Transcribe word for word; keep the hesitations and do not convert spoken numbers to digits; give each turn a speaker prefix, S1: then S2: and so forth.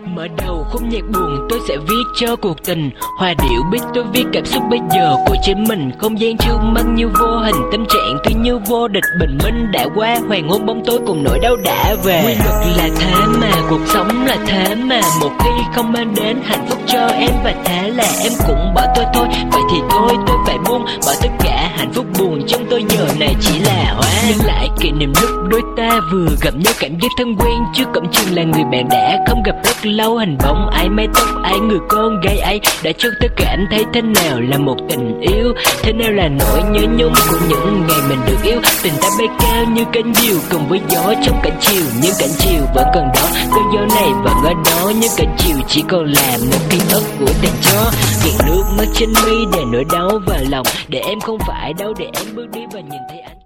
S1: Mở đầu khúc nhạc buồn tôi sẽ viết cho cuộc tình, hòa điệu biết tôi viết cảm xúc bây giờ của chính mình. Không gian trước mắt như vô hình, tâm trạng tuy như vô địch. Bình minh đã qua, hoàng hôn bóng tối cùng nỗi đau đã về. Quy luật là thế mà, cuộc sống là thế mà. Một khi không mang đến hạnh phúc cho em, và thế là em cũng bỏ tôi thôi. Vậy thì thôi tôi phải buông bỏ tất cả, hạnh phúc buồn trong tôi giờ này chỉ là hóa. Nhưng lại kỷ niệm lúc đôi ta vừa gặp nhau, cảm giác thân quen trước cổng trường là người bạn đã không gặp rất lâu. Hình bóng ai, mái tóc ai, người con gái ấy đã cho tất cả anh thấy thế nào là một tình yêu, thế nào là nỗi nhớ nhung của những ngày mình được yêu. Tình ta bay cao như cánh diều cùng với gió trong cảnh chiều, nhưng cảnh chiều vẫn còn đó, cơn gió này vẫn ở đó. Nhưng cảnh chiều chỉ còn là một ký ức của tình chó. Gạt nước mắt trên mi để nỗi đau vào lòng, để em không phải đâu, để em bước đi và nhìn thấy anh.